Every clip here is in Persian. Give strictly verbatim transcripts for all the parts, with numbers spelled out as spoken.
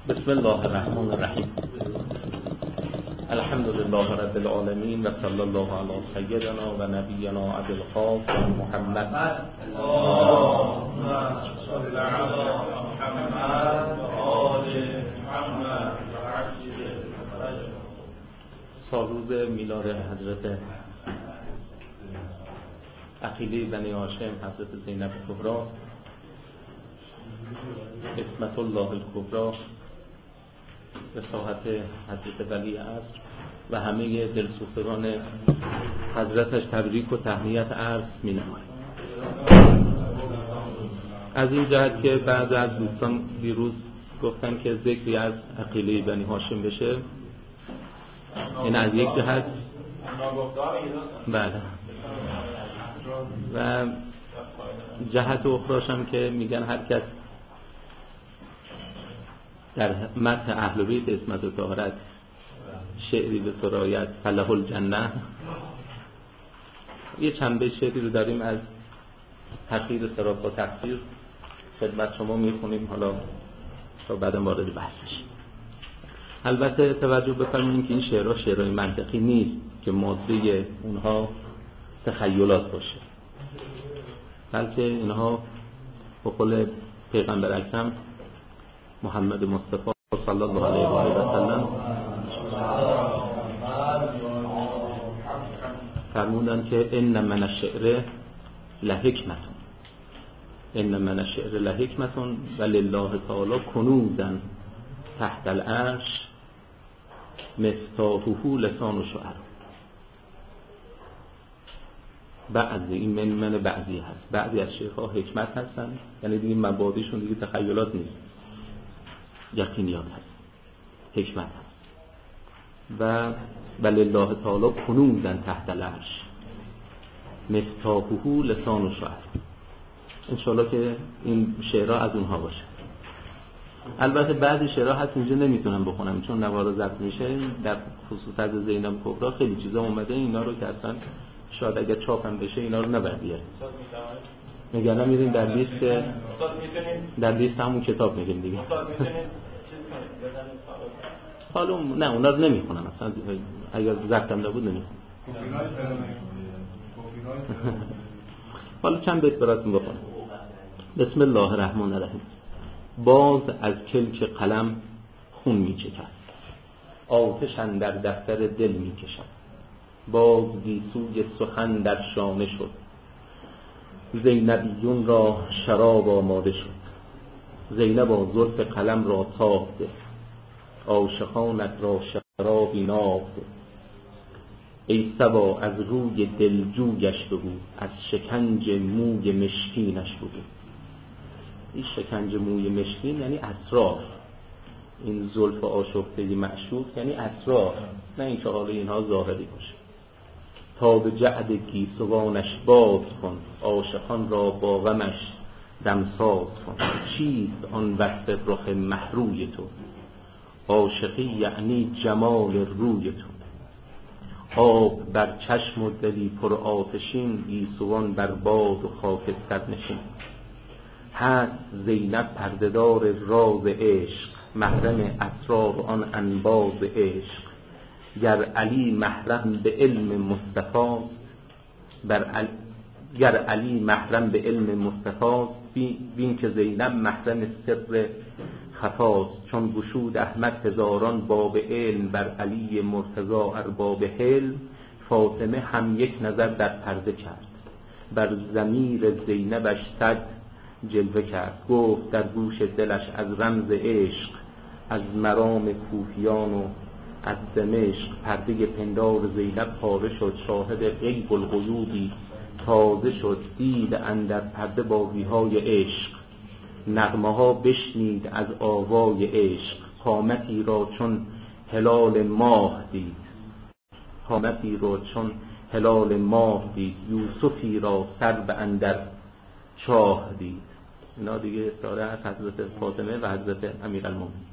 بسم الله الرحمن الرحیم. الحمد لله رب العالمین و صلی الله علی سیدنا و نبینا ابی القاسم محمد. اللهم صل علی محمد و آل محمد و عجل فرجهم. سالروز میلاد حضرت عقیله بنی هاشم حضرت زینب کبری عصمت الله الکبری، وصاحت حضرت ولی عصر و همه دلسوختگان حضرتش تبریک و تهنیت عرض می نماییم. از این جهت که بعض از دوستان دیروز گفتن که ذکری از عقیله بنی هاشم بشه، این از یک جهت بله، و جهت اخراش هم که میگن هر کس در متن اهل بیت عصمت و طهارت شعری به سرایت فله الجنه. یه چند بیت شعری رو داریم از تقدیر صراط و تقدیر خدمت شما میخونیم، حالا تا بعد وارد بحث بشیم. البته توجه بفرمایید که این شعرها شعرهای منطقی نیست که ماده اونها تخیلات باشه، بلکه اینها به قول پیغمبر اکرم محمد مصطفی صلی الله علیه و آله و سلم فرمودن که ان من الشعر لحکمت، ان من الشعر لحکمت ولله تعالی کنوزا تحت العرش مفتاحه لسان الشعراء. بعضی این من من بعضی هست، بعضی از شعرها حکمت هستن، یعنی دیگه مبادیشون دیگه تخیلات نیست، یقینیات هست، حکمت هست. و ولله تعالی کنوزا تحت العرش مفتاحه لسان الشعراء. انشاءالله که این شعرها از اونها باشه. البته بعضی شعرها هست اینجا نمیتونم بخونم چون نوارا ضبط میشه. در خصوص از زینب کبری خیلی چیزا اومده، اینا رو که اصلا شاید اگر چاپم بشه اینا رو نباید بیاریم. میگم میریم در لیست در لیست همون کتاب میگیم دیگه. حالا نه اونا رو نمیخونم اصلا، اگر ضبطم نبود نمیخونم. حالا چند بیت براتون بخونم. بسم الله الرحمن الرحیم. باز از کلک قلم خون میچکد، آتش اندر دفتر دل میکشد. باز گیسوی سخن در شانه شد، زینبیون را شراب آماده شد. زینبا زلف قلم را تاب ده، عاشقانت را شرابی ناب ده. ای صبا از روی دلجویش بگو، از شکنج موی مشکینش بگو. این شکنج موی مشکین یعنی اسرار، این زلف آشفتگی معشوق یعنی اسرار، نه این که حالا اینها ظاهری باشه. تا به جعد گیسوانش باز کن، عاشقان را با غمش دمساز کن. چیست آن وصف رخ محروی تو، عاشقی یعنی جمال روی تو. آب بر چشم و دلی پر آتشین، گیسوان بر باد و خاکستر نشین. هست زینب پردهدار راز عشق، محرم اسرار آن انباز عشق. گر علی محرم به علم مصطفی بر علی گر علی محرم به علم مصطفی، بین که زینب محرم سر خفاست. چون گشود احمد هزاران باب علم، بر علی مرتضی ارباب حلم. فاطمه هم یک نظر در پرده کرد، بر ضمیر زینبش صد جلوه کرد. گفت در گوش دلش از رمز عشق، از مرام کوفیان و از دمشق. پرده پندار زینب پاره شد، شاهد غیب الغیوبی تازه شد. دید اندر پرده باویهای عشق، نغمه ها بشنید از آوای عشق. قامتی را چون هلال ماه دید، قامتی را چون هلال ماه دید. یوسفی را سر به اندر چاه دید. اینا دیگه استعاره از حضرت فاطمه و حضرت امیرالمومنین.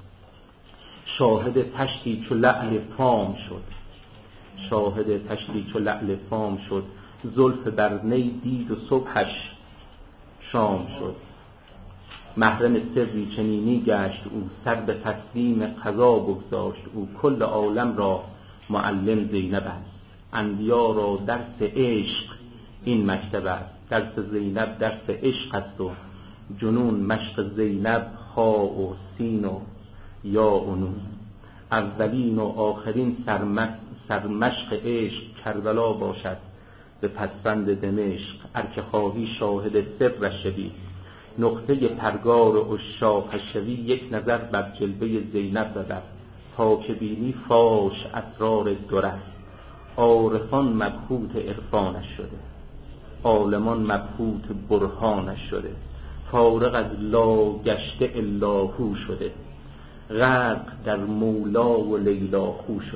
شاهد تشتی چو لعل فام شد، شاهد تشتی چو لعل فام شد. زلف بر نی دید و صبحش شام شد. محرم سری چنینی گشت او، سر به تسلیم قضا بگذاشت او. کل عالم را معلم زینب است، انبیا را درس عشق این مکتب است. درس زینب درس عشق است و جنون مشق زینب ها و سین و یا و نون. اولین و آخرین سرمشق عشق کربلا باشد به پسفند دمشق. هر که خواهی شاهد سرش شوی، نقطه پرگار عشاق شوی. یک نظر بر جلوه زینب ببر، تا که بینی فاش اسرار دره. عارفان مبهوت عرفانش شده، عالمان مبهوت برهانش شده. فارغ از لا گشته الا هو شده، غرق در مولا و لیلا خو شده.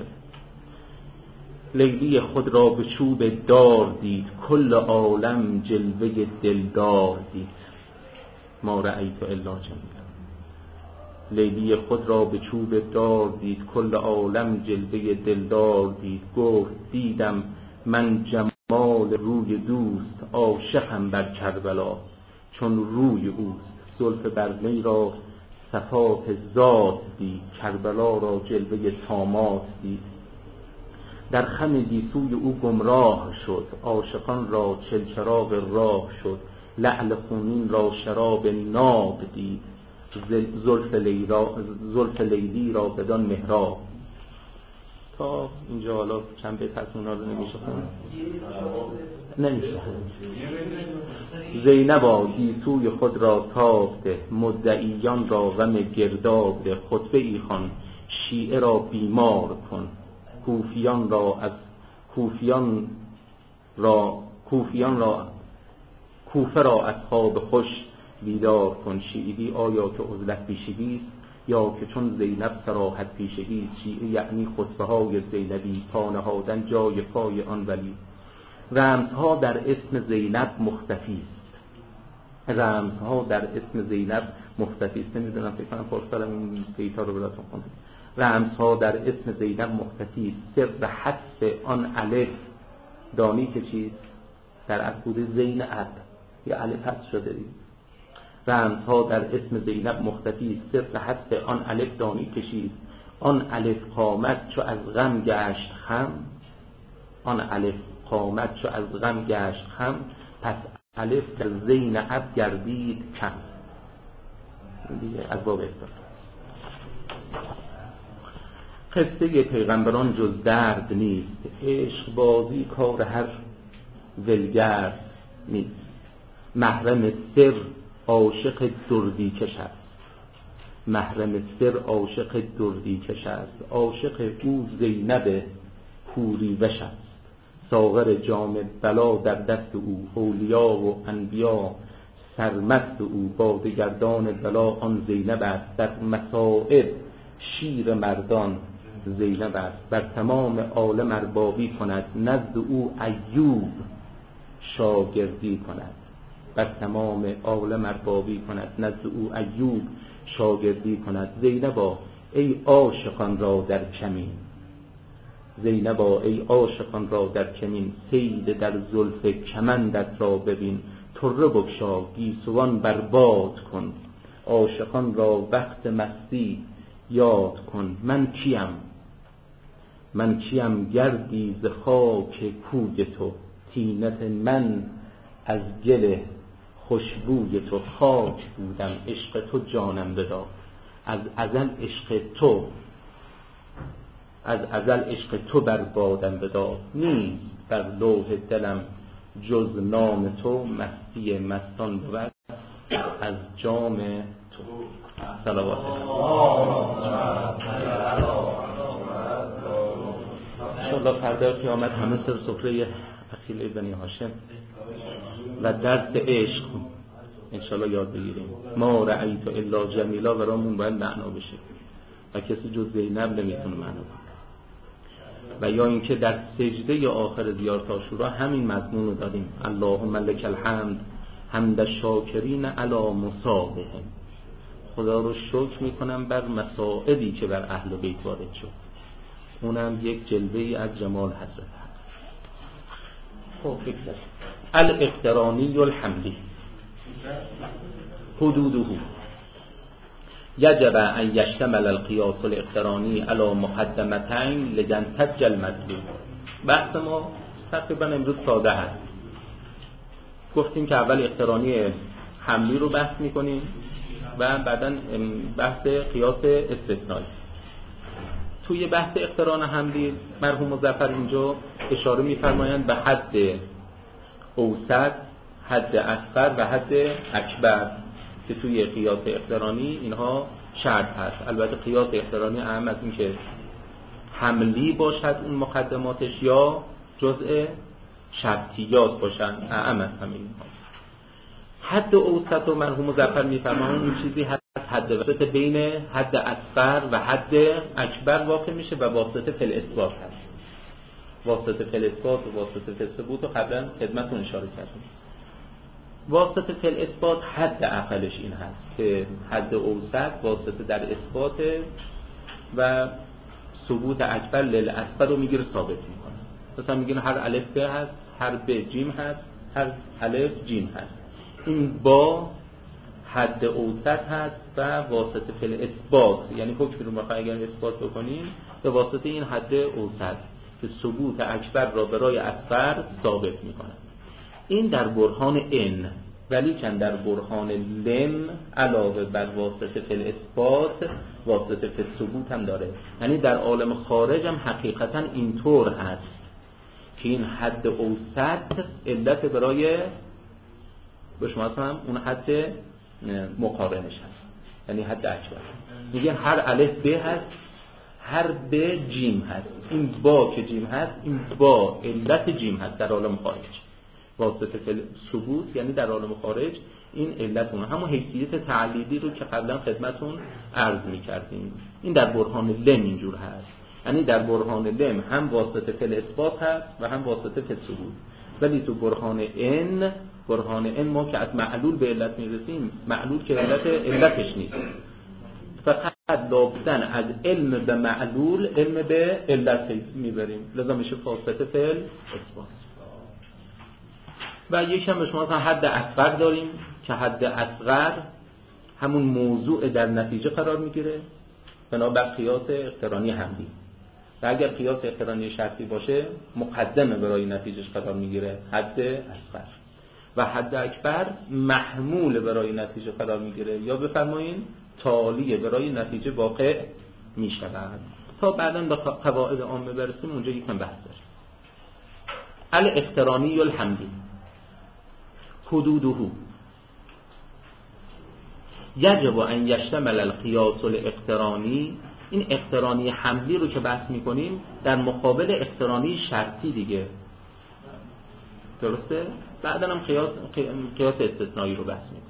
لیلی خود را به چوب دار دید، کل عالم جلوه دلدار دید. ما رأیت الا جمیلا. لیلی خود را به چوب دار دید، کل عالم جلوه دلدار دید. گفت دیدم من جمال روی دوست، عاشقم بر کربلا چون روی اوست. زلف برنی را صفات ذات دید، کربلا را جلوه طامات دید. در خم گیسوی او گمراه شد، عاشقان را چلچراغ راه شد. لعل خونین را شراب ناب دید، زلف لیلا زلف لیلی را بدان محراب. تا اینجا حالا چند بیت از اونا رو نمیشه خوند، نمیشه. زینبا گیسوی خود را تاب ده، مدعیان را غم گرداب ده. خطبه ای خوان شیعه را بیمار کن، کوفیان را از کوفیان را کوفیان را کوفه را از خواب خوش بیدار کن. شیعی آیا که عزلت پیشگی است، یا که چون زینب صراحت پیشگی است. شیعه یعنی خطبه های زینبی، پا نهادن جای پای آن ولی. رمزها در اسم زینب مختفی است، رمزها در اسم زینب مختفی است. نمیدونم فکر کنم پرسالم این بیتا رو براتون خوندم. رمزها در اسم زینب مختفی است، سر حذف آن الف دانی که چیست؟ در اصل بوده زینب، یا الف حذف شده دید. رمزها در اسم زینب مختفی است، سر حذف آن الف دانی که چیست؟ آن الف قامت چو از غم گشت خم، آن الف قامت چو از غم گشت خم. پس الف در زینب گردید کم. دیگه از باب افتاد. قصه پیغمبران جز درد نیست، عشق بازی کار هر ولگرد نیست. محرم سر عاشق دردی کش است، محرم سر عاشق دردی کش است. عاشق او زینب حوری وش است، ساغر جام بلا در دست او. اولیا و انبیا سرمست او، بادگردان بلا آن زینب است. در مصائب شیر مردان زینب است. بر تمام عالم اربابی کند، نزد او ایوب شاگردی کند. بر تمام عالم اربابی کند، نزد او ایوب شاگردی کند. زینبا ای عاشقان را در کمین، زینبا ای عاشقان را در کمین. صید در زلف کمندت را ببین، طره بگشا گیسوان برباد کن. عاشقان را وقت مستی یاد کن. من کیم من کیم گردی ز خاک کوی تو، طینت من از گل خوشبوی تو. خاک بودم عشق تو جانم بداد، از ازل عشق تو از ازل عشق تو بر بادم بداد. نیست بر لوح دلم جز نام تو، مستی مستان بود از جام تو. صلوات انشاءالله فردا قیامت همه سر سفره اخیل بنی هاشم و درس عشق انشاءالله یاد بگیریم. ما رأیت الا جمیلا برامون باید معنا بشه و کسی جز زینب نمیتونه معنا کنه. و یا اینکه در سجده آخر زیارت عاشورا همین مضمون رو دادیم، اللهم لک الحمد حمد الشاکرین علی مصابهم. خدا رو شکر میکنم بر مصائبی که بر اهل بیت وارد شد، اونم یک جلوه‌ای از جمال حضرت. خب فکر الاقترانی الحمدی حدوده یجب ان یشتمل القیاس الاقترانی علی مقدمتین لینتج المطلوب. بحث ما تقریبا امروز ساده هست. گفتیم که اول اقترانی حملی رو بحث میکنیم و بعدا بحث قیاس استثنایی. توی بحث اقتران حملی مرحوم مظفر اینجا اشاره میفرمایند به حد اوسط، حد اصغر و حد اکبر که توی قیاس اقترانی اینها شرط هست. البته قیاس اقترانی اهم از این که حملی باشد اون مقدماتش یا جزء شرطیات باشن، اهم از همین. حد اوسط و مرحوم مظفر میفرمایند اون چیزی هست حد وسط بین حد اصغر و حد اکبر واقع میشه و واسطه فی الاثبات هست. واسطه فی الاثبات و واسطه فی الثبوت رو قبلا خدمتتون اشاره کردیم. واسطه فی الاثبات حد اقلش این هست که حد اوسط واسطه در اثبات و ثبوت اکبر للاصغر رو میگیره ثابت میکنه. مثلا میگن هر الف ب هست، هر ب جیم هست، هر الف جیم هست. این با حد اوسط هست و واسطه فی الاثبات، یعنی حکمی رو میخوای اگر اثبات بکنیم به واسطه این حد اوسط که ثبوت اکبر را برای اصغر ثابت میکنه. این در برهان ان، ولی کن در برهان لم علاوه بر واسطه فی الاثبات واسطه فی الثبوت هم داره. یعنی در عالم خارج هم حقیقتا اینطور هست که این حد اوسط علت برای به شما هم اون حد مقارنش هست، یعنی حد اکبر. میگن هر الف ب هست، هر ب جیم هست. این با که جیم هست این با علت جیم هست در عالم خارج. واسطه فی ثبوت یعنی در عالم خارج این علت اون همون حیثیت تعلیلی رو که قبلا خدمتون عرض می‌کردیم. این در برهان لم اینجور هست، یعنی در برهان لم هم واسطه فی الاثبات هست و هم واسطه فی ثبوت. ولی تو برهان ان، برهان ان ما که از معلول به علت میرسیم، معلول که علت علتش نیست، فقط لابدن از علم به معلول علم به علت میبریم، لذا میشه واسطه فی الاثبات. و یک هم به شما حد اصغر داریم که حد اصغر همون موضوع در نتیجه قرار میگیره بنابر قیاس اقترانی حملی، و اگر قیاس اقترانی شرطی باشه مقدمه برای نتیجهش قرار میگیره حد اصغر، و حد اکبر محمول برای نتیجه قرار میگیره یا بفرمایین تالیه برای نتیجه واقع میشود. تا بعدا به قواعد عامه برسیم اونجا یکم بحث داریم. الاقترانی الحملی حدوده یجب ان یشتمل القیاس الاقترانی. این اقترانی حملی رو که بحث میکنیم در مقابل اقترانی شرطی دیگه، درسته؟ بعدا هم قیاس قیاس استثنایی رو بحث میکنیم.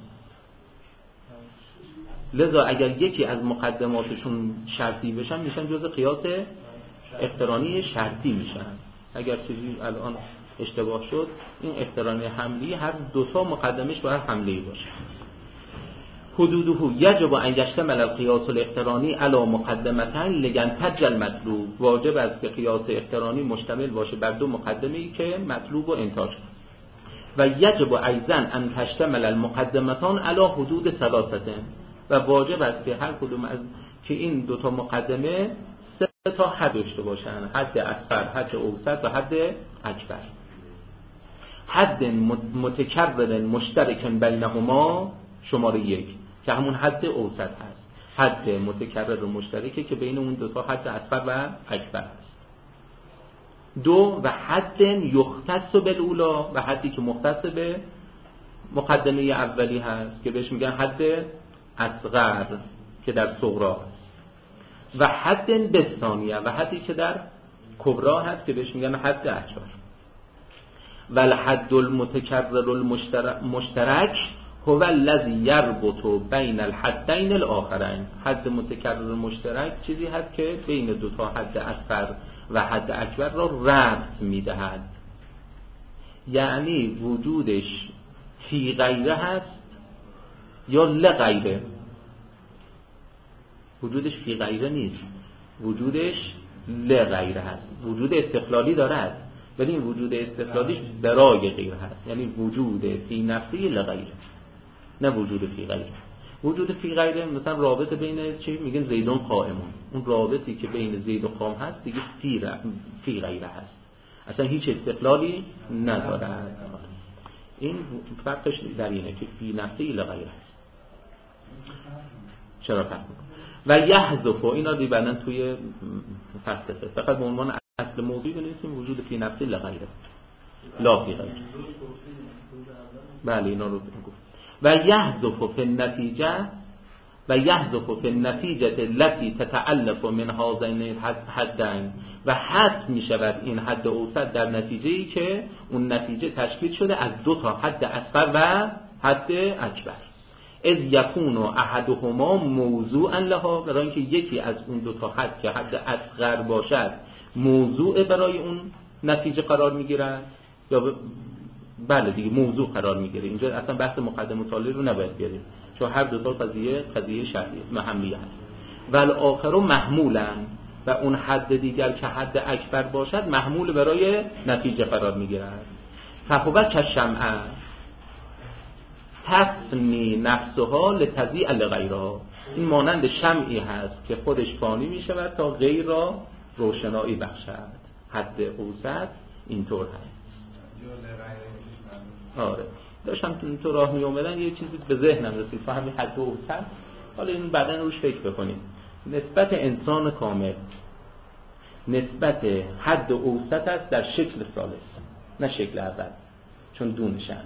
لذا اگر یکی از مقدماتشون شرطی بشن میشن جزء قیاس اقترانی شرطی میشن. اگر چیزی الان اشتباه شد، این اقترانی حملی هر دو تا مقدمش باید حملی باشه. حدوده یجب ان یشتمل القیاس الاقترانی علی مقدمتین لینتج المطلوب. واجب است که قیاس اقترانی مشتمل باشه بر دو مقدمه‌ای که مطلوب رو انتاج کنه. و یجب ایضا ان تشتمل المقدمتان علی حدود ثلاثه. و واجب است که هر کدوم از که این دو تا مقدمه سه تا حد داشته باشن، حد اصغر، حد اوسط و حد اکبر. حد متکرر مشترک بینهما شماره یک که همون حد اوسط هست. حد متکرر مشترکی که بین اون دو تا حد اصغر و اکبر هست. دو، و حد یختص بالاولی، و حدی که مختص به مقدمه اولی هست که بهش میگن حد اصغر که در صغرا هست. و حد بثانیه، و حدی که در کبرا هست که بهش میگن حد اکبر. و الحد المتکرر المشترک هو الذی یربط بین الحدین الاخرین. حد متکرر مشترک چیزی هست که بین دو تا حد اصغر و حد اکبر را ربط میدهد، یعنی وجودش فی غیره هست یا لغیره. وجودش فی غیره نیست، وجودش لغیره هست. وجود استقلالی دارد ولی این وجود استقلالیش برای غیر هست، یعنی وجود فی نفسی لغیره، نه وجود فی غیره. وجود فی غیره مثلا رابطه بین چی میگن زیدون قائمون، اون رابطی که بین زید و قام هست دیگه فی, ر... فی غیره هست، اصلا هیچ استقلالی نداره. این فرقش در اینه که فی نفسه الی غیره هست. چرا فرق میکنه؟ و یحذف، اینا دی بعدن توی فلسفه فقط به عنوان اصل موضوعی بنویسیم وجود فی نفسه الی غیره لا فی غیره. بله اینا رو گفت. و یحذف فی النتیجه و یحذف فی النتیجه التي تتألف من هذین حدین، و حذف می شود این حد اوسط در نتیجه‌ای که اون نتیجه تشکیل شده از دو تا حد اصغر و حد اکبر. اذ یکون احدهما موضوعا لها، برای اینکه یکی از اون دو تا حد که حد اصغر باشد موضوع برای اون نتیجه قرار میگیرد، یا ب... بله دیگه موضوع قرار میگیره. اینجا اصلا بحث مقدم مطالعه رو نباید بیاریم چون هر دو تا قضیه قضیه شرعی محملیه هست. والآخر محمولا، و اون حد دیگر که حد اکبر باشد محمول برای نتیجه قرار میگیرد. فهو کالشمع تفنی نفسها لتضیء لغیرها، این مانند شمعی هست که خودش فانی می شود تا غیر را روشنایی بخشد. حد اوسط اینطور هست. آره داشتم تو راه می اومدن یه چیزی به ذهنم رسید، فهمی حد اوسط، حالا این بعدن روش فکر بکنیم. نسبت انسان کامل نسبت حد اوسط است در شکل ثالث، نه شکل اول چون دون شأن.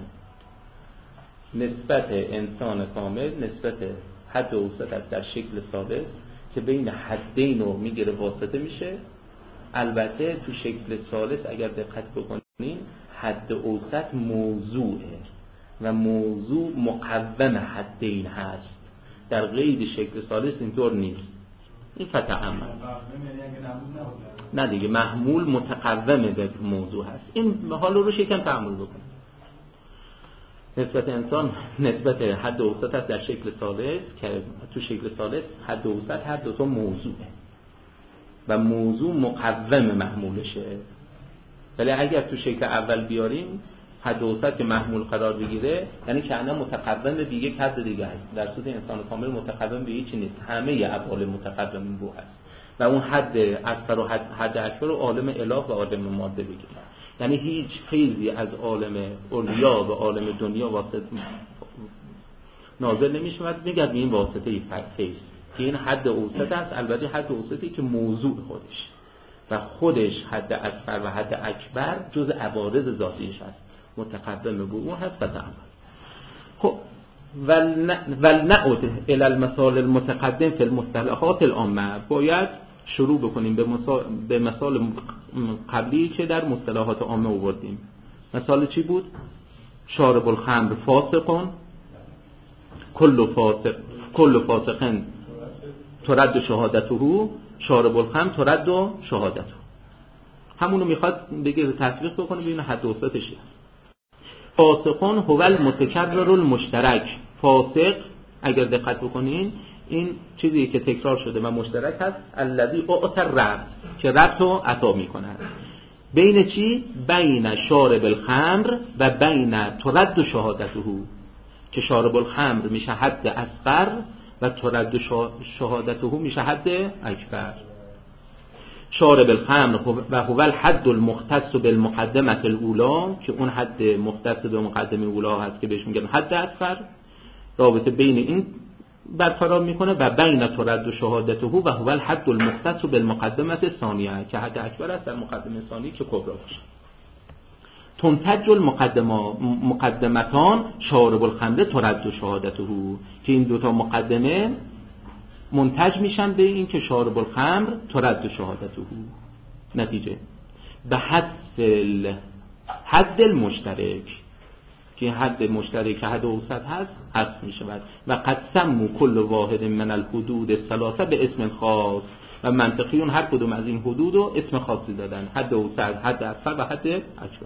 نسبت انسان کامل نسبت حد اوسط است در شکل ثالث که بین حدین رو میگیره واسطه میشه. البته تو شکل ثالث اگر دقت بکنین حد اوسط موضوعه و موضوع مقوم حدین هست، در غیر شکل ثالث اینطور نیست. این فتعمل نه دیگه، محمول متقوم به موضوع هست. این حالا رو شکن تعامل بکن. نسبت انسان نسبت حد اوسط است در شکل ثالث که تو شکل ثالث حد اوسط هر دو تا موضوعه و موضوع مقوم محمولشه. ولی اگر تو شکل اول بیاریم حد اوسط که محمول قرار بگیره یعنی که انا متقوم به یک حد دیگه است. در صورت انسان کامل متقوم به هیچ نیست، همه افعال متقوم به هست و اون حد اکبر و حد, حد اکبر رو عالم اله و عالم ماده بگیره. یعنی هیچ فیضی از عالم اولیا و عالم دنیا واسط نازل نمی شود میگه به این واسطه فیض که این حد اوسط است. البته حد اوسطی که موضوع خودش و خودش حد اکبر و حد اکبر جز عوارض ذاتیش است، متقدم به اون هست و تعمل. خب ولنعود الى المثال المتقدم فی المصطلحات العامه، باید شروع بکنیم به مثال به مثال قبلی که در مصطلحات عامه آوردیم. مثال چی بود؟ شارب الخمر فاسقون، کل فاسق کل فاسقن ترد شهادته، شارب الخمر ترد شهادته. همونو میخواد بگه تطبیق بکنه ببینه حد اوسطش چیه. فاسقون هو المتکرر المشترک، فاسق اگر دقت بکنین این چیزی که تکرار شده و مشترک هست، الذی اعطى الربط که ربط رو عطا میکنه. بین چی؟ بین شارب الخمر و بین ترد شهادته، که شارب الخمر میشه حد اصغر و ترد شهادته میشه حد اکبر. شارب الخمر و هو الحد المختص بالمقدمه الاولى، که اون حد مختص به مقدمه اولا هست که بهش میگن حد اصغر، رابطه بین این برقرار میکنه و بین ترد شهادته و هو الحد المختص بالمقدمه الثانیه، که حد اکبر است در مقدمه ثانی که کبرا باشه. تنتج المقدمه مقدمتان شارب الخمر ترد شهادته، که این دوتا مقدمه منتج میشن به این که شارب الخمر ترد شهادته. نتیجه به حد حد المشترک، که حد مشترک حد اوسط هست حذف می شود. و قد سموا کل واحد من الحدود الثلاثه به اسم خاص، و منطقیون هر کدوم از این حدود رو اسم خاصی دادن، حد اوسط، حد اصغر و حد اکبر.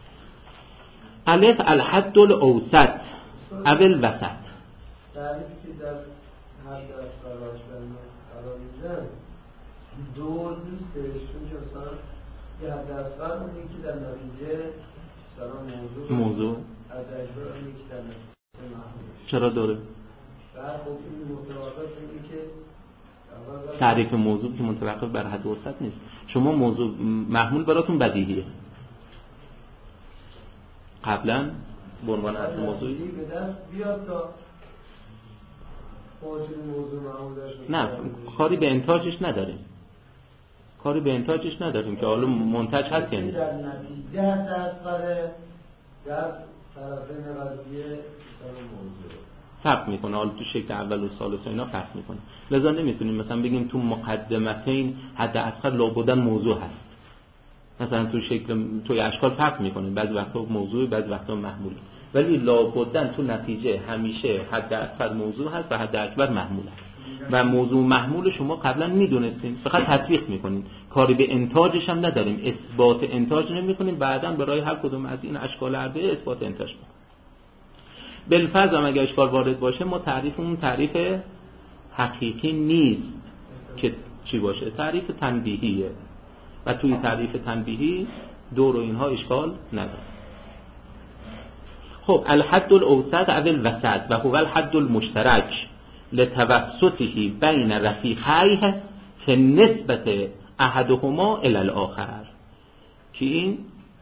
الف الحد الاوسط اول وسط. تعریفی که در حد اصغر و اکبر قرار میدن دو نیستش، چون که مثلا یه حد اصغر اون یکی در نتیجه مثلا موضوع موضوع حد اکبر اون یکی در نتیجه محمول. چرا دوره؟ بعد خب این متوقف اینه که تعریف موضوع که متوقف بر حد وسط نیست. شما موضوع محمول براتون بدیهیه، قبلا به عنوان اصل موضوعی به دست بیاد تا موضوع نه کاری به انتاجش نداریم، کاری به انتاجش نداریم که حالا منتج هست یعنی در نتیجه دست بره در طرفین قضیه موضوع فرق میکنه. حالا تو شکل اول و ثالث و اینا فرق میکنه، لذا نمیتونیم مثلا بگیم تو مقدمتین حد اکثر لابدن موضوع هست. مثلا تو شکل توی اشکال فرق میکنه، بعضی وقتا موضوع بعضی وقتا محمول، ولی لابدن تو نتیجه همیشه حد اکثر موضوع هست و حد اکبر محمول هست و موضوع محمول شما قبلا میدونستین، فقط تطبیق میکنین، کاری به انتاجش هم نداریم، اثبات انتاج نمیکنیم، بعداً برای هر کدوم از این اشکال اربعه اثبات انتاج میکنیم. بالفرض هم اگه اشکال وارد باشه ما تعریفمون تعریف حقیقی نیست که چی باشه، تعریف تنبیهیه و توی تعریف تنبیهی دور و اینها اشکال نداره. خب الحد الاوسط او الوسط و هو الحد المشترک لتوسطه بین رفیقیه که نسبت احدهما الی الاخر، که این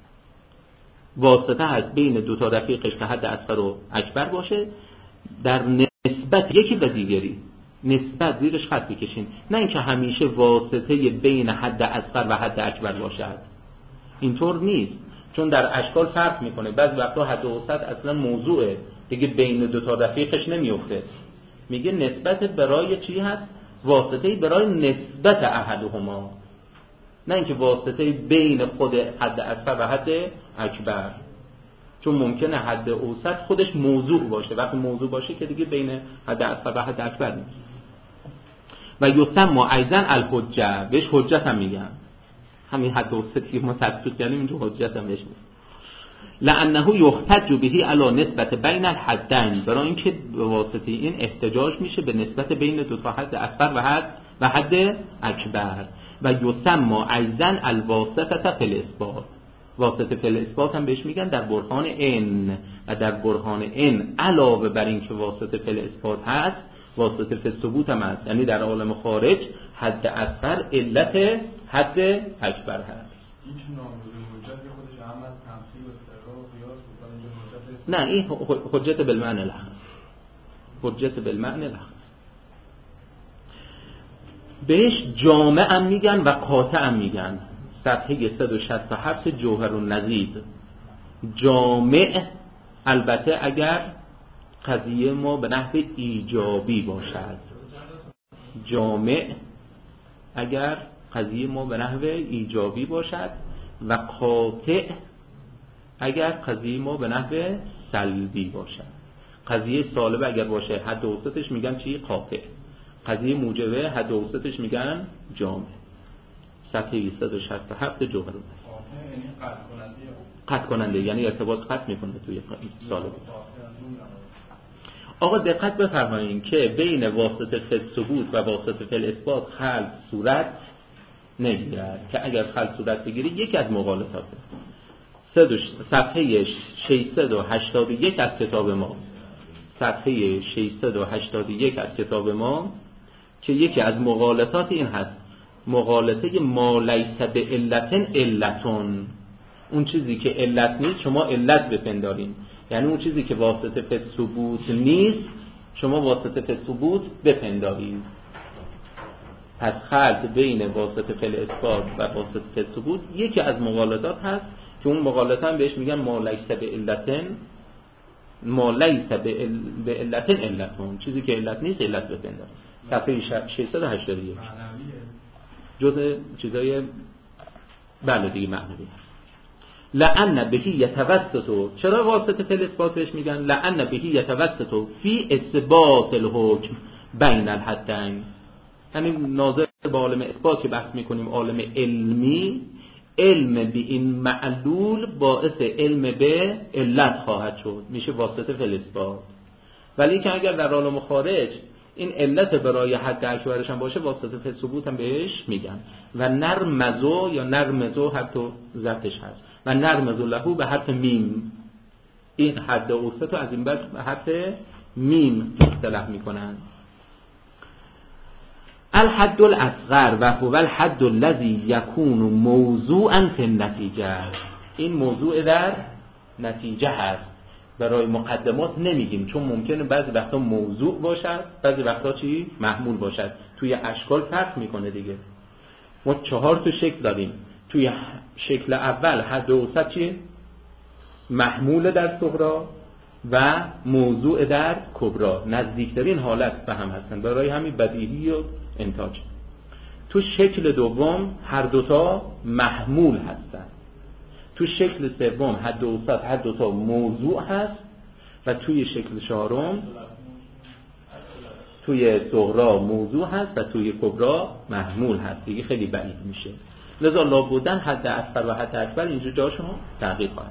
واسطه هست بین دو تا رفیقش که حد اصغر و اکبر باشه در نسبت یکی به دیگری، نسبت زیرش خط بکشین، نه اینکه همیشه واسطه بین حد اصغر و حد اکبر باشد، اینطور نیست، چون در اشکال فرق میکنه. بعضی وقتا حد اوسط اصلا موضوعه دیگه، بین دو تا رفیقش نمیفته، میگه نسبت برای چی هست؟ واسطه برای نسبت احدهما، نه اینکه واسطه بین خود حد اصغر و حد اکبر، چون ممکنه حد اوسط خودش موضوع باشه، وقتی موضوع باشه که دیگه بین حد اصغر و حد اکبر نیست. و یسمى ایضا الحجه، بهش حجت هم میگن، همین حد اوسطی ما تطبیق کردیم اینجا حجت هم بهش میگن، لانه یحتج به علی نسبت بین الحدین، برای اینکه به واسطه این احتجاج میشه به نسبت بین دو تا حد اصغر و حد و حد اکبر. و یسمى ایضا الواسطه فی الاثبات، واسطه فی الاثبات هم بهش میگن در برهان ان، و در برهان ان علاوه بر این که واسطه فی الاثبات هست واسطه فی الثبوت هم هست، یعنی در عالم خارج حد اصغر علت حد اکبر هست. این چه ناموزی حجت خودش عمل تمثیل و استقرار و قیاس بود؟ نه این حجت بالمعنی الاخر، حجت بالمعنی الاخر. بهش جامع هم میگن و قاطع هم میگن. صفحه صد و شصت و هفت جوهرالنضید. جامع البته اگر قضیه ما به نحو ایجابی باشد، جامع اگر قضیه ما به نحو ایجابی باشد، و قاطع اگر قضیه ما به نحو سلبی باشد. قضیه سالبه اگر باشه حد اوسطش میگن چی؟ قاطع. قضیه موجبه حد اوسطش میگن جامع. صفحه صد و شصت و هفت جوهرالنضید. قطع کننده یعنی ارتباط قطع میکنه توی سالبه. آقا دقت بفرمایید که بین واسطه فی الثبوت و واسطه فی الاثبات خلط صورت نگیرد، که اگر خلط صورت بگیری یکی از مغالطاته. صفحه ششصد و هشتاد و یک از کتاب ما، صفحه ششصد و هشتاد و یک از کتاب ما، که یکی از مغالطات این هست، مغالطه ما لیس به علتن علتون، اون چیزی که علت نیست شما علت بپندارین، یعنی اون چیزی که واسطه فی الثبوت نیست شما واسطه فی الثبوت بپندارید. پس خلط بین واسطه فی الاثبات و واسطه فی الثبوت یکی از مغالطات هست که اون مغالطه هم بهش میگن ما لیس به علتن، ما لیس به علتن علتون، چیزی که علت نیست علت بپندارید. صفحه ششصد و هشتاد و یک جزء چیزای بله دیگه معنوی هست. لأن بهی یتوسط، چرا واسطه فی الاثبات بهش میگن؟ لأن بهی یتوسط فی اثبات الحکم بین الحدین، یعنی ناظر به عالم اثبات که بحث میکنیم، عالم علمی، علم به این معلول باعث علم به علت خواهد شد، میشه واسطه فی الاثبات. ولی که اگر در عالم خارج این علت برای حد اکبرش هم باشه واسطه فی الثبوت هم بهش میگن. و نرمزو یا نرمزو حتی ذاتش هست، و نرمزو لهو به حرف میم، این حد اوسط از این بعد به حرف میم اصطلاح میکنن. الحد الاصغر و هو الحد الذی یکون موضوعا فی النتیجه. این موضوع در نتیجه هست. برای مقدمات نمیگیم چون ممکنه بعضی وقتا موضوع باشد، بعضی وقتا چی؟ محمول باشد. توی اشکال فرق میکنه دیگه. ما چهار تا شکل داریم. توی شکل اول حد اوسط چیه؟ محمول در صغرا و موضوع در کبرا. نزدیکترین حالت به هم هستن، برای همین بدیهی و انتاج. تو شکل دوم هر دوتا محمول هستن. تو شکل سوم حد اوسط هر دوتا موضوع هست و توی شکل چهارم توی صغرا موضوع هست و توی کبرا محمول هست. دیگه خیلی بعید میشه. لذا لابدن حد اصغر و حد اکبر اینجا جاشون تغییر خواهد.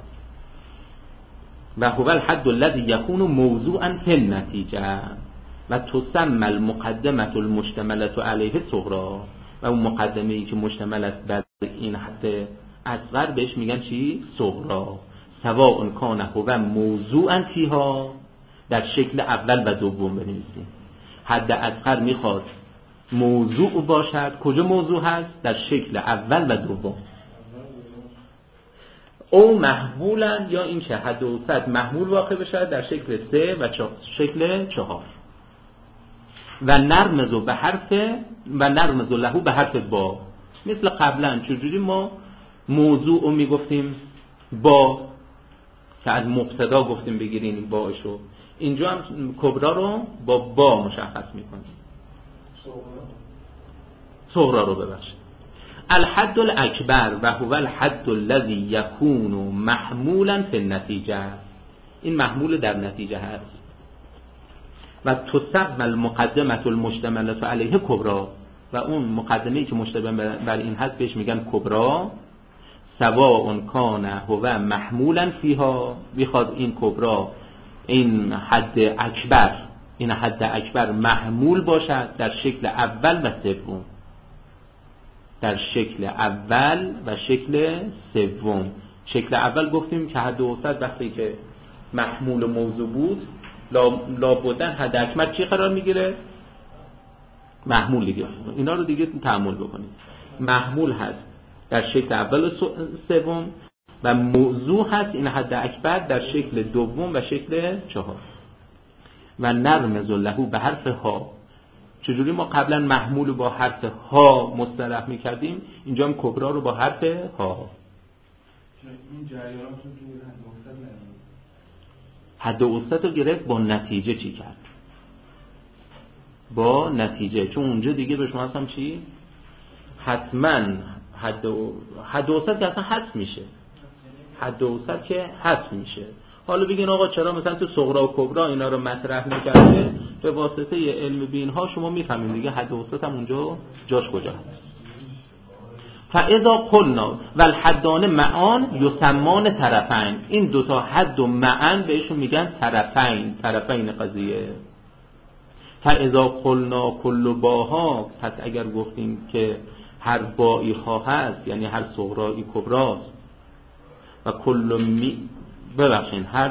و هو الحد الذی یکون موضوعا فی النتیجه و تسمى المقدمه المشتمله علیه صغرا. و اون مقدمه ای که مشتمل است بر این حد اصغر بهش میگن چی؟ صغرا. سواء کان هو موضوعا فیها، در شکل اول و دوم بنویسیم. حد اصغر میخواد موضوع باشد. کجا موضوع هست؟ در شکل اول و دوم. او محمولا، یا این که حد اوسط محمول واقع بشه در شکل سه و شکل چهار. و نرمزو به حرف و نرمزو لهو به حرف با. مثل قبلا چجوری ما موضوع رو میگفتیم با، که از مبتدا گفتیم بگیرین باشو، اینجا هم کبرا رو با با مشخص میکنیم. صغرا رو ببخشید. الحد الاکبر و هو الحد الذی یکون محمولا فی النتیجه. این محمول در نتیجه هست. و تسمى المقدمه المشتمله علیه کبرا. و اون مقدمه‌ای که مشتمل بر این هست بهش میگن کبرا. سواء کان هو محمولا فیها، میخواد این کبرا، این حد اکبر، این حد اکبر محمول باشد در شکل اول و سوم. در شکل اول و شکل سوم. شکل اول گفتیم که حد اوسط وقتی که محمول و موضوع بود لابدن حد اکبر چی قرار میگیره؟ محمول دیگه. اینا رو دیگه تأمل بکنید. محمول هست در شکل اول و سوم و موضوع هست این حد اکبر در شکل دوم و شکل چهار. و نرمز لهو به حرف ها. چجوری ما قبلا محمول با حرف ها مصطلح میکردیم، اینجا هم کبرا رو با حرف ها. این جریانات رو توی حد اوسط نمید. حد اوسط رو گرفت با نتیجه چی کرد؟ با نتیجه. چون اونجا دیگه به شما هستم چی؟ حتما حد حد اوسط که اصلا حذف میشه. حد اوسط که حذف میشه. حالا بگین آقا چرا مثلا تو صغرا و کبرا اینا رو مطرح میکرده؟ به واسطه علم بین ها شما میفهمین دیگه حد اوسط هم اونجا جاش کجا هست. فاذا قلنا والحدان معان یسمان طرفین. این دوتا حد و معن بهشون میگن طرفین، طرفین قضیه. فاذا قلنا کل باها، پس اگر گفتیم که هر بایی ها هست، یعنی هر صغرایی کبراست، و کل می ببخشین هر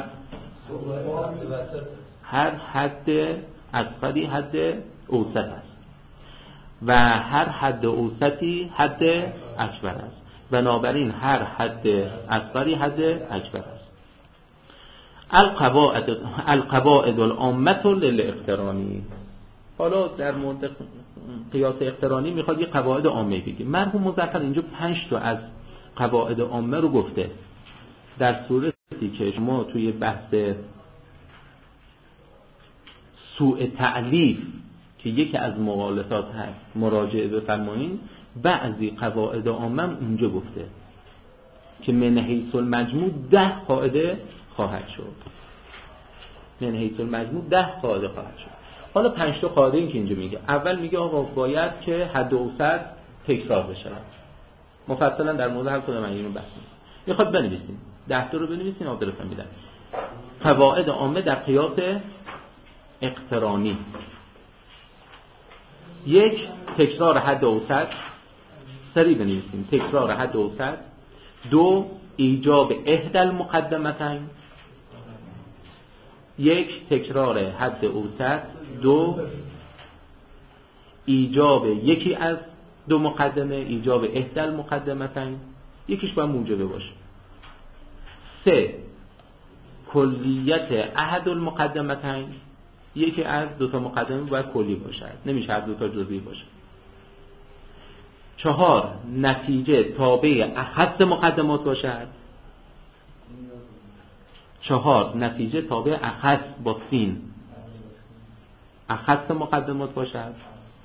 هر حد اصغری حد اوسط است و هر حد اوسطی حد اکبر است. بنابراین هر حد اصغری حد اکبر است. القواعد القواعد العامه للاقترانی. حالا در مورد قیاس اقترانی میخواد یه قواعد عامه بگه. مرحوم مظفر اینجا پنج تا از قواعد عامه رو گفته. در صورتی که شما توی بحث سوء تعلیف که یکی از مغالطات هست مراجعه بفرمایید، بعضی قواعد عامه اونجا گفته که من حیث المجموع ده قاعده خواهد شد. من حیث المجموع ده قاعده خواهد شد. حالا پنج تا قاعده این که اینجا میگه. اول میگه آقا باید که حد اوسط تکرار بشه. مفصلا در مورد هر کدوم اینو بحث می‌کنه. میخواد بنویسیم. ده تا رو بنویسین آقا درست میدن. قواعد عامه در قیاس اقترانی. یک، تکرار حد اوسط. سری بنویسیم. تکرار حد اوسط. دو، ایجاب احدى المقدمتین. یک تکرار حد اوسط، دو ایجاب یکی از دو مقدمه، ایجاب احدى المقدمتین، یکیش باید موجبه باشه. سه کلیت احد المقدمتین، یکی از دو تا مقدمه باید کلی باشد، نمیشه از دو تا جزئی باشه. چهار نتیجه تابع اخص مقدمات باشد. چهار نتیجه تابع اخص با سین اخص مقدمات باشد.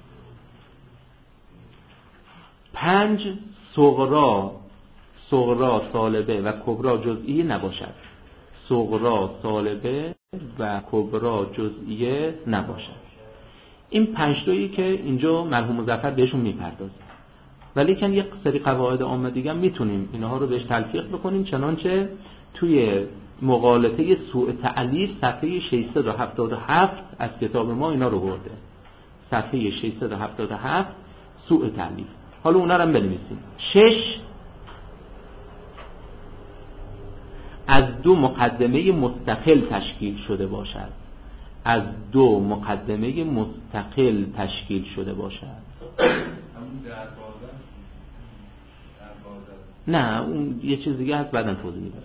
پنج صغرا صغرا سالبه و کبرا جزئی نباشد. صغرا سالبه و کبرا جزئیه نباشد. این پنج تایی که اینجا مرحوم مظفر بهشون میپردازه، ولی کن یک سری قواعد عامه دیگه میتونیم اینها رو بهش تلفیق بکنیم، چنانچه توی مغالطه سوء تعلیف صفحه ششصد و هفتاد و هفت از کتاب ما اینا رو برده. صفحه ششصد و هفتاد و هفت سوء تعلیف. حالا اونا رو هم بنویسیم. شش از دو مقدمه مستقل تشکیل شده باشد. از دو مقدمه مستقل تشکیل شده باشد. نه اون یه چیز دیگه هست بعداً توضیح میدم.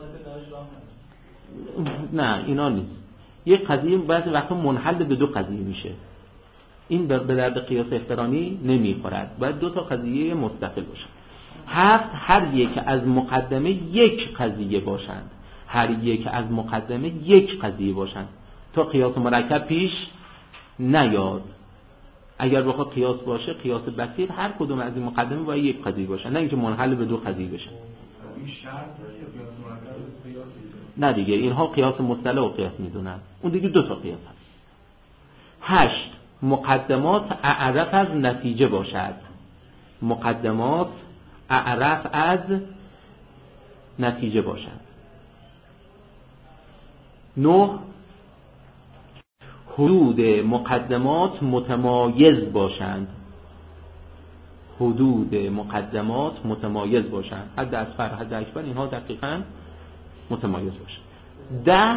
نه اینا نیست. یک قضیه بعضی وقتا منحل به دو قضیه میشه. این به درد قیاس اقترانی نمیخورد. باید دو تا قضیه مستقل باشن. هفت هر یک از مقدمه یک قضیه باشند. هر یک از مقدمه یک قضیه باشند تا قیاس مرکب پیش نیاد. اگر بخواد قیاس باشه، قیاس بسیط، هر کدوم از این مقدمه باید یک قضیه باشه، نه اینکه منحل به دو قضیه بشه. این شرط قیاس مرکب قیاس نه دیگه، اینها قیاس مصطلح و قیاس میدونن. اون دیگه دو تا قیاس هست. هشت مقدمات اعرف از نتیجه باشد. مقدمات اعرف از نتیجه باشد. نه حدود مقدمات متمایز باشند. حدود مقدمات متمایز باشند. حد اصغر حد اکبر اینها دقیقاً متمایز باشند. ده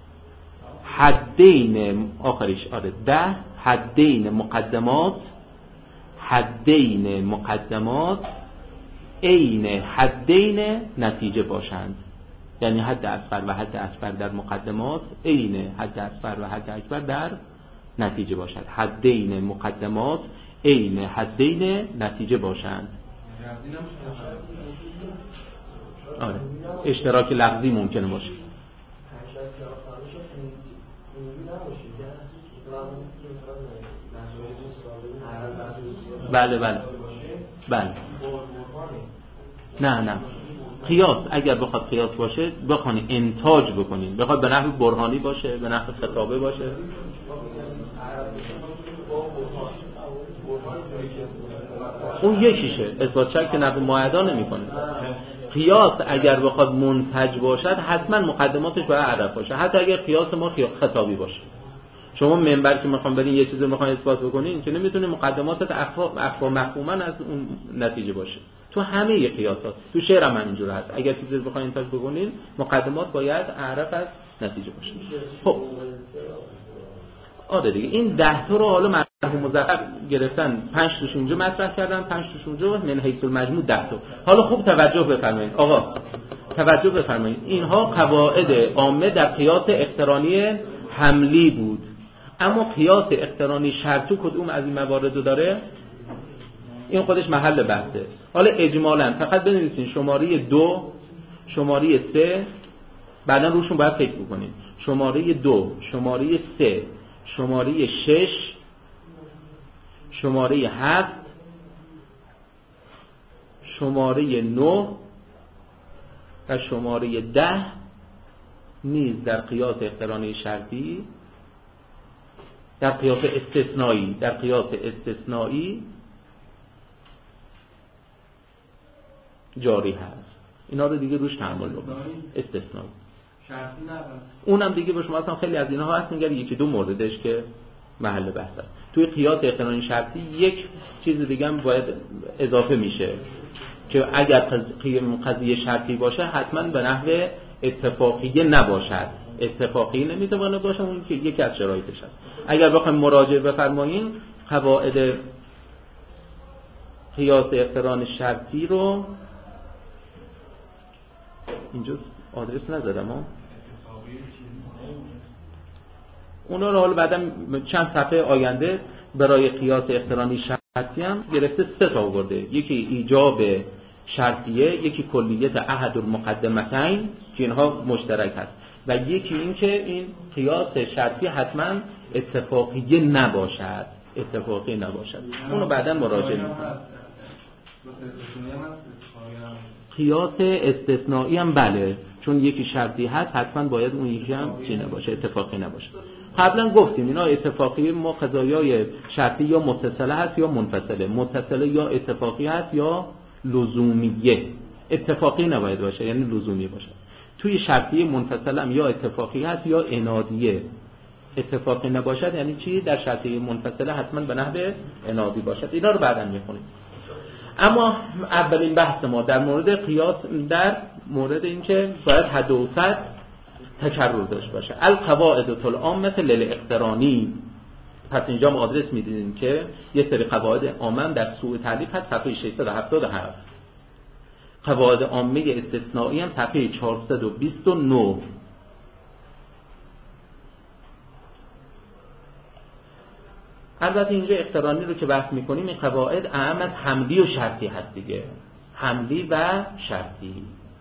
حدین آخرش آره ده حدین مقدمات حدین مقدمات عین حدین نتیجه باشند. یعنی حد اصغر و حد اکبر در مقدمات عین حد اصغر و حد اکبر در نتیجه باشند. حدین مقدمات عین حدین نتیجه باشند. آره اشتراک لفظی ممکنه باشه. بله بله بله نه نه قیاس اگر بخواد قیاس باشه بخوانی انتاج بکنین، بخواد به نحو برهانی باشه، به نحو خطابه باشه، اون یکیشه. اثبات شک که نحو معدا نمی‌کنه. قیاس اگر بخواد منتج باشد حتما مقدماتش باید عرف باشه، حتی اگر قیاس ما خطابی باشه. شما منبر که میخوام برین یه چیزی میخوام اثبات بکنین که نمیتونه مقدماتت اخفا مفهوما از اون نتیجه باشه. تو همه قیاسات، تو شعر هم اینجوری هست. اگر چیزی بخواید انتاج بکنین مقدمات باید اعرف از نتیجه باشه. خب آره دیگه این ده تا رو حالا مرحوم مظفر گرفتن، پنج تاش اونجا مطرح کردن، پنج تاش اونجا، من حیث المجموع ده تا. حالا خوب توجه بفرمایید آقا، توجه بفرمایید. اینها قواعد عامه در قیاس اقترانی حملی بود، اما قیاس اقترانی شرطی کدوم از این موارد رو داره؟ این خودش محل بحثه. حالا اجمالاً فقط بنویسین شماره دو، شماره سه، بعدا روشون باید فکر بکنین. شماره دو، شماره سه، شماره شش، شماره هفت، شماره نه و شماره ده نیز در قیاس اقترانی شرطی، در قیاس استثنایی، در قیاس استثنایی جاری هست. اینا رو دیگه روش تحمل بکنید. استثنایی شرطی نه، اونم دیگه به شما اصلا خیلی از اینها هست، میگه یکی دو موردش که محل بحث است. توی قیاس اقترانی شرطی یک چیز دیگه هم باید اضافه میشه که اگر قضیه شرطی باشه حتما به نحو اتفاقیه نباشد. اتفاقی نمیتونه باشه، اون که یکی از شرایطش هست. اگر بخوایم مراجعه بفرماییم قواعد قیاس اقتران شرطی رو اینجا آدرس نذارم ها، اونا رو حالا بعدا چند صفحه آینده برای قیاس اقترانی شرطی هم گرفته سه تا آورده، یکی ایجاب شرطیه، یکی کلیت احد المقدمتین که اینها مشترک هست و یکی این که این قیاس شرطی حتما اتفاقی نباشد، اتفاقی نباشد، اونو بعدا مراجعه می‌کنیم. قیاس استثنایی هم بله، چون یکی شرطی هست حتما باید اون یکی هم چی نباشه، اتفاقی نباشه. قبلا گفتیم اینا اتفاقی ما قضایای شرطی یا متصله هست یا منفصله، متصله یا اتفاقی هست یا لزومیه، اتفاقی نباید باشه یعنی لزومی باشه. توی شرطی منفصله هم یا اتفاقی هست یا انادیه، اتفاقی نباشد یعنی چی؟ در شرطی منفصله حتما به نحو انادی باشد. اینا رو بعداً میخونیم. اما اولین بحث ما در مورد قیاس در مورد اینکه باید حد و اوسط تکرر داشته باشه. القواعد العامه للاقترانی. پس اینجا ما آدرس میدیدیم که یه سری قواعد عامه در سوء تعلیف هست، صفحه ششصد و هفتاد و هفت. قواعد عامه استثنایی هم صفحه چهارصد و بیست و نه. البته اینجا اقترانی رو که بحث میکنیم این قواعد اعم از حملی و شرطی هست دیگه، حملی و شرطی.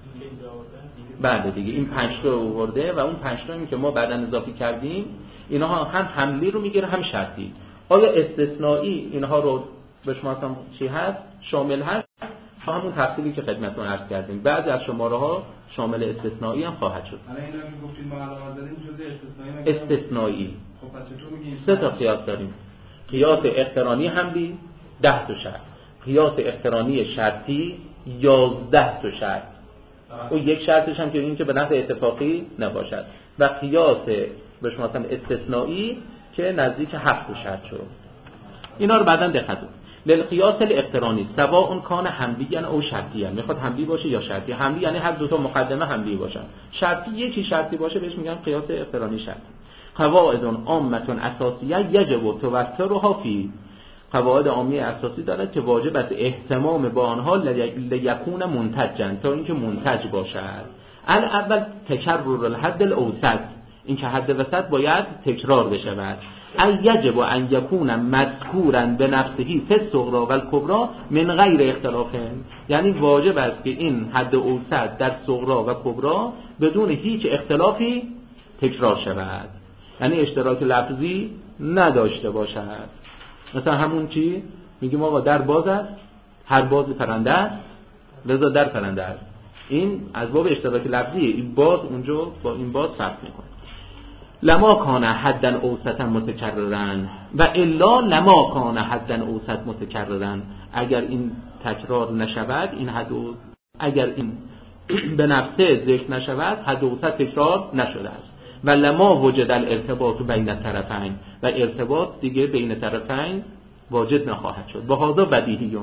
بعد دیگه این پنج تا رو آورده و اون پنج تایی که ما بعداً اضافه کردیم اینها هم حملی رو میگیره هم شرطی. آیا استثنایی اینها رو به شما هم چی هست؟ شامل هست؟ همون تفصیلی که خدمتتون عرض کردیم. بعضی از شماره ها شامل استثنایی هم خواهد شد. الان اینا که گفتید ما علامت داریم جزء استثنایی استثنایی. خب پس چطور میگیم؟ سه تا قیاس داریم. قیاس اقترانی حملی ده تا شرط، قیاس اقترانی شرطی یازده تا شرط. اون یک شرطش هم که این که به نحو اتفاقی نباشد و قیاس به شما مثلا استثنایی که نزدیک هفت تا شرط شد. اینا رو بعداً دقت کنید. للقیاس الاقترانی سواء کان حملیاً او شرطیاً، میخواد حملی باشه یا شرطی. حملی یعنی هر دو تا مقدمه حملی باشن. شرطی یکی شرطی باشه بهش میگن قیاس اقترانی شرطی. قواعد عامه اساسیه یجب توفرها فی. قواعد عامی اساسی دارد که واجب است اهتمام با آنها لیکون منتجا، تا اینکه منتج باشد. الاول تکرر الحد الاوسط، این که حد وسط باید تکرار بشود. ال یجب ان یکون مذکورا بنفسه فی الصغرى و الکبری من غیر اختلاف، یعنی واجب است که این حد اوسط در صغرا و کبرا بدون هیچ اختلافی تکرار شود، یعنی اشتراک لفظی نداشته باشد. مثلا همون چی میگیم آقا در باز است، هر باز پرنده است لذا در پرنده است، این از باب اشتراک لفظی، این باز اونجا با این باز فرق میکنه. لما کان حدن اوسطا متکررن و الا لما کان حدن اوسط متکررن، اگر این تکرار نشود، این حد و اگر این به نفسه ذکر نشود حد اوسط تکرار نشده است. و لما وجد الارتباط بین الطرفین، و ارتباط دیگه بین طرفین واجد نخواهد شد. با هذا بدیهیون.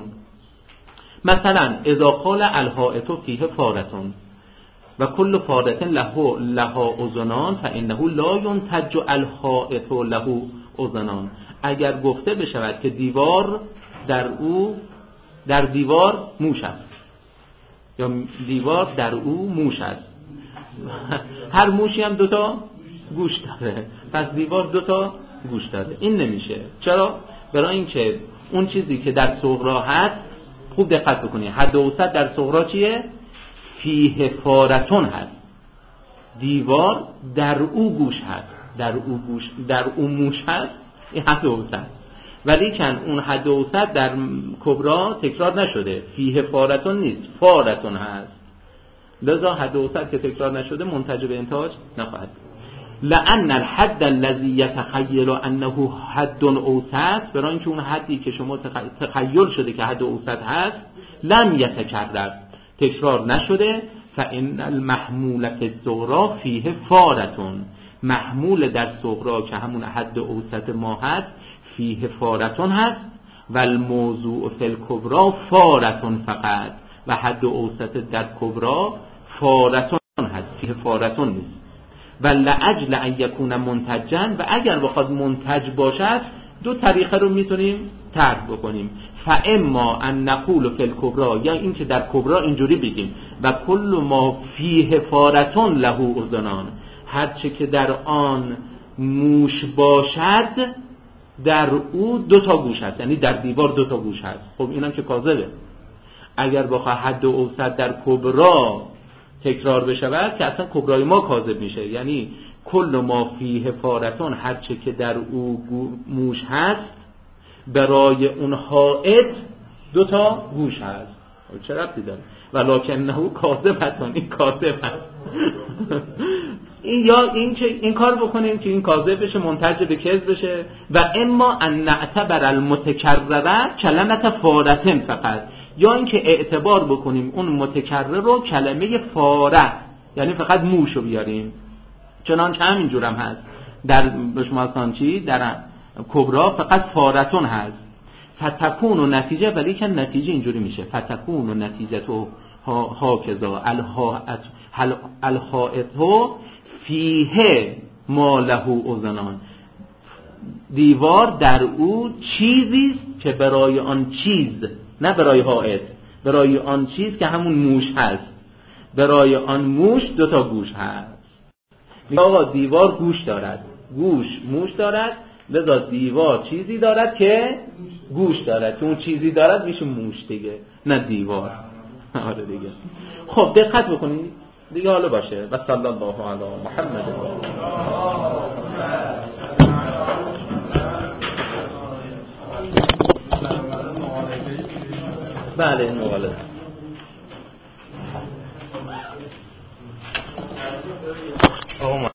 مثلا اذا قال الحائط فیه فارتون و کل فارت له لها اذنان فانه لا ينتج الحائط له اذنان، اگر گفته بشود که دیوار در او در دیوار موش است یا دیوار در او موش است، هر موشی هم دوتا گوش داره، پس دیوار دوتا گوش داره، این نمیشه. چرا؟ برای اینکه اون چیزی که در صغرا هست، خوب دقت بکنید، حد اوسط در صغرا چیه؟ فیه فارتون هست، دیوار در او گوش هست، در او گوش در او موش هست، این حد اوسط. ولی چند اون حد اوسط در کبرا تکرار نشده، فیه فارتون نیست، فارتون هست، لذا حد اوسط که تکرار نشده منتج به انتاج نخواهد. لأن الحد الذي يتخيل انه حد اوسط، برای اینکه اون حدی که شما تخیل شده که حد اوسط هست لم يتکرر، تکرار نشده. فإن المحمول في الصغرى فيه فارتون، محمول در صغرا که همون حد اوسط ما هست فیه فارتون هست و الموضوع فی الکبرى فارتون فقط، و حد اوسط در کبرا فارتون هست، فیه فارتون نیست. و لعجل ان یکون منتجا، و اگر بخواد منتج باشد دو طریقه رو میتونیم طرح بکنیم. فاما ان نقول فی الکبرى، یا این که در کبرا اینجوری بگیم و کل ما فیه فارتون له اذنان، هر چه که در آن موش باشد در او دو تا گوش هست، یعنی در دیوار دو تا گوش هست. خب اینم که کاذبه. اگر بخواه حد و اوسط در کبرا تکرار بشود که اصلا کبرای ما کاذب میشه، یعنی کل ما فیه فارتون، هر چه که در او موش هست برای اون حائط دو تا گوش هست. چه ربطی داره؟ ولکنه کاذبتون، این کاذب هست. این یا این که این کار بکنیم که این کاذب بشه، منتج به کذب بشه. و اما ان نعتبر المتکرره کلمه فارتن فقط، یا این که اعتبار بکنیم اون متکرر رو کلمه فاره، یعنی فقط موش رو بیاریم. چنانچه همین جورم هست در بشمارستان چی در کبرا فقط فارتون هست. فتکون و نتیجه، ولی که نتیجه اینجوری میشه فتکون و نتیجه تو ها کذا الحائط فیه ما له اذنان، دیوار در او چیزی که برای آن چیز، نه برای حائط، برای آن چیز که همون موش هست، برای آن موش دو تا گوش هست. آقا دیوار گوش دارد، گوش موش دارد، لذا دیوار چیزی دارد که گوش دارد، که اون چیزی دارد میشه موش دیگه، نه دیوار. آره دیگه. خب دقت بکنید دیگه، حالا باشه. و صلی الله علی محمد. بله مغالطه